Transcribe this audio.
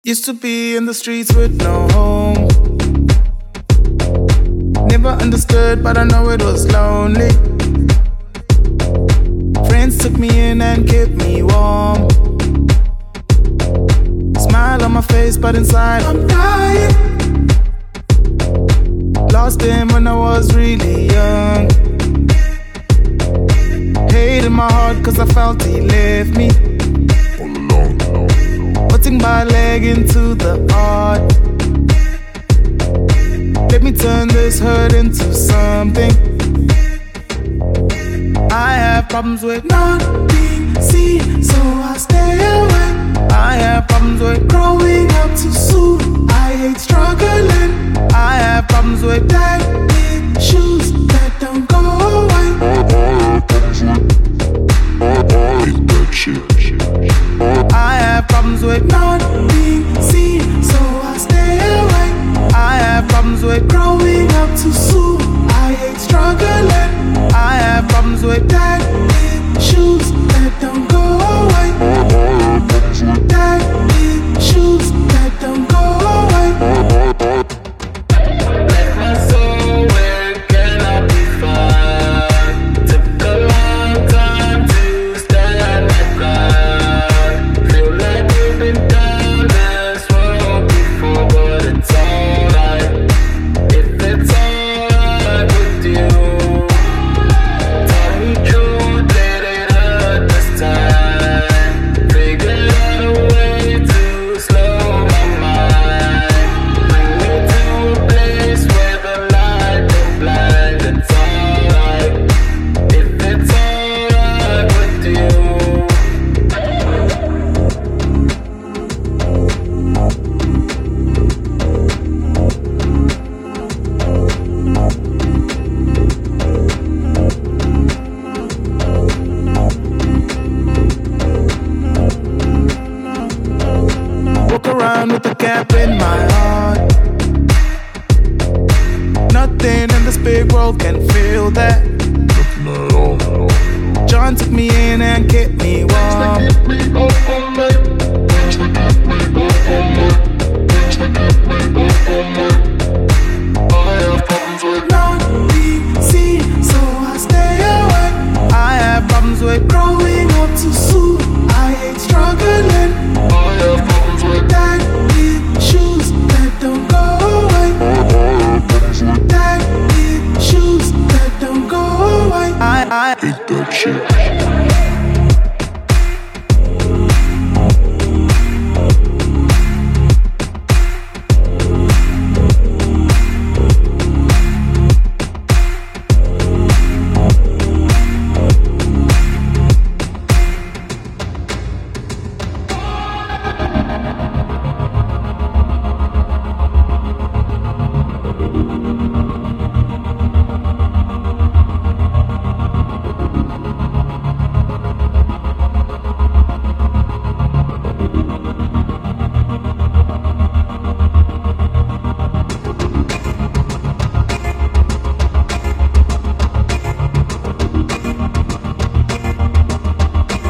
Used to be in the streets with no home. Never understood, but I know it was lonely. Friends took me in and kept me warm. Smile on my face, but inside I'm dying. Lost him when I was really young. Hate in my heart cause I felt he left me. Putting my leg into the art. Let me turn this hurt into something. I have problems with not being seen, so I stay away. I have problems with growing up too soon. I hate struggling. I have problems with that issues that don't go away. I have problems with not being seen, so I stay away. I have problems with growing up too soon. I hate struggling. I have problems with that issues that don't go away. That issues that don't go away. Left my soul where it cannot be found. Took a long time to stand that ground. Feel like we've been down this road before, but it's alright. If it's alright with you, tell me true, let it hurt this time. Figure out a way to slow my mind. Bring me to a place where the light don't blind. It's alright, if it's alright with you. Walk around with a gap in my heart. Nothing in this big world can fill that. John took me in and kept me warm. Not being seen, so I stay away. I have problems with growing up too soon. I hate struggling. That issues that don't go away. That issues that don't go away. I hate that shit.